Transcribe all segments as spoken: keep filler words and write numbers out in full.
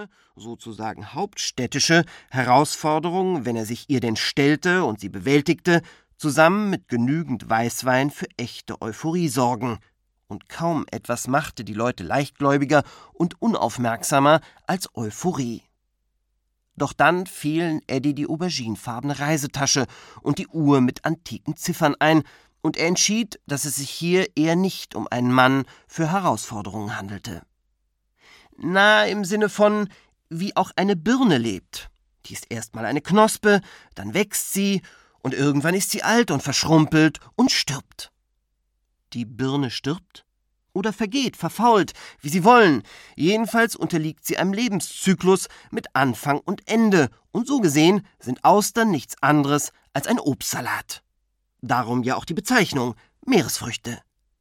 kleine, sozusagen hauptstädtische Herausforderung, wenn er sich ihr denn stellte und sie bewältigte, zusammen mit genügend Weißwein für echte Euphorie sorgen. Und kaum etwas machte die Leute leichtgläubiger und unaufmerksamer als Euphorie. Doch dann fielen Eddie die auberginefarbene Reisetasche und die Uhr mit antiken Ziffern ein, und er entschied, dass es sich hier eher nicht um einen Mann für Herausforderungen handelte. Na, im Sinne von, wie auch eine Birne lebt. Die ist erstmal eine Knospe, dann wächst sie, und irgendwann ist sie alt und verschrumpelt und stirbt. Die Birne stirbt oder vergeht, verfault, wie Sie wollen. Jedenfalls unterliegt sie einem Lebenszyklus mit Anfang und Ende, und so gesehen sind Austern nichts anderes als ein Obstsalat. Darum ja auch die Bezeichnung Meeresfrüchte.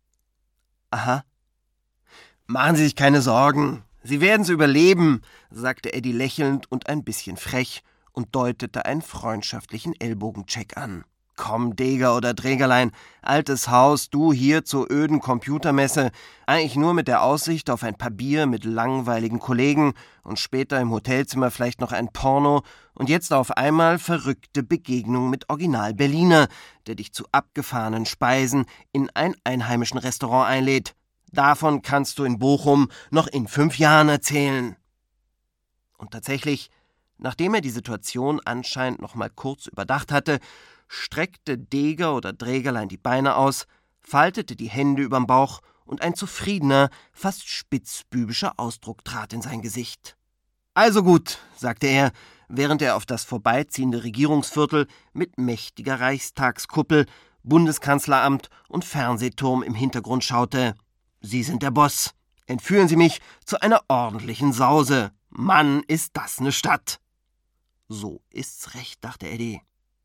Aha. Machen Sie sich keine Sorgen, Sie werden's überleben, sagte Eddie lächelnd und ein bisschen frech und deutete einen freundschaftlichen Ellbogencheck an. Komm, Deger oder Trägerlein, altes Haus, du hier zur öden Computermesse, eigentlich nur mit der Aussicht auf ein paar Bier mit langweiligen Kollegen und später im Hotelzimmer vielleicht noch ein Porno und jetzt auf einmal verrückte Begegnung mit Original Berliner, der dich zu abgefahrenen Speisen in ein einheimischen Restaurant einlädt. Davon kannst du in Bochum noch in fünf Jahren erzählen. Und tatsächlich, nachdem er die Situation anscheinend noch mal kurz überdacht hatte, streckte Deger oder Drägerlein die Beine aus, faltete die Hände überm Bauch und ein zufriedener, fast spitzbübischer Ausdruck trat in sein Gesicht. »Also gut«, sagte er, während er auf das vorbeiziehende Regierungsviertel mit mächtiger Reichstagskuppel, Bundeskanzleramt und Fernsehturm im Hintergrund schaute. »Sie sind der Boss. Entführen Sie mich zu einer ordentlichen Sause. Mann, ist das ne Stadt!« »So ist's recht«, dachte Eddie.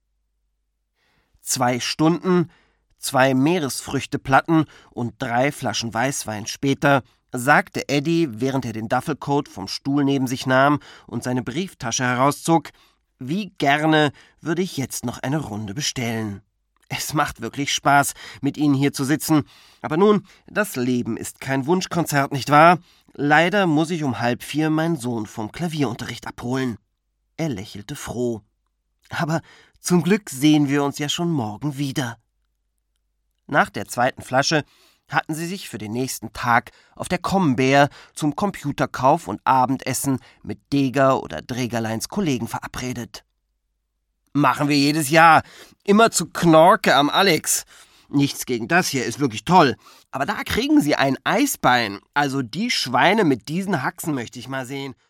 Zwei Stunden, zwei Meeresfrüchteplatten und drei Flaschen Weißwein später sagte Eddie, während er den Duffelcoat vom Stuhl neben sich nahm und seine Brieftasche herauszog, wie gerne würde ich jetzt noch eine Runde bestellen. Es macht wirklich Spaß, mit Ihnen hier zu sitzen. Aber nun, das Leben ist kein Wunschkonzert, nicht wahr? Leider muss ich um halb vier meinen Sohn vom Klavierunterricht abholen. Er lächelte froh. Aber zum Glück sehen wir uns ja schon morgen wieder. Nach der zweiten Flasche hatten sie sich für den nächsten Tag auf der Kommbär zum Computerkauf und Abendessen mit Deger oder Drägerleins Kollegen verabredet. »Machen wir jedes Jahr, immer zu Knorke am Alex. Nichts gegen das hier, ist wirklich toll. Aber da kriegen sie ein Eisbein. Also die Schweine mit diesen Haxen möchte ich mal sehen.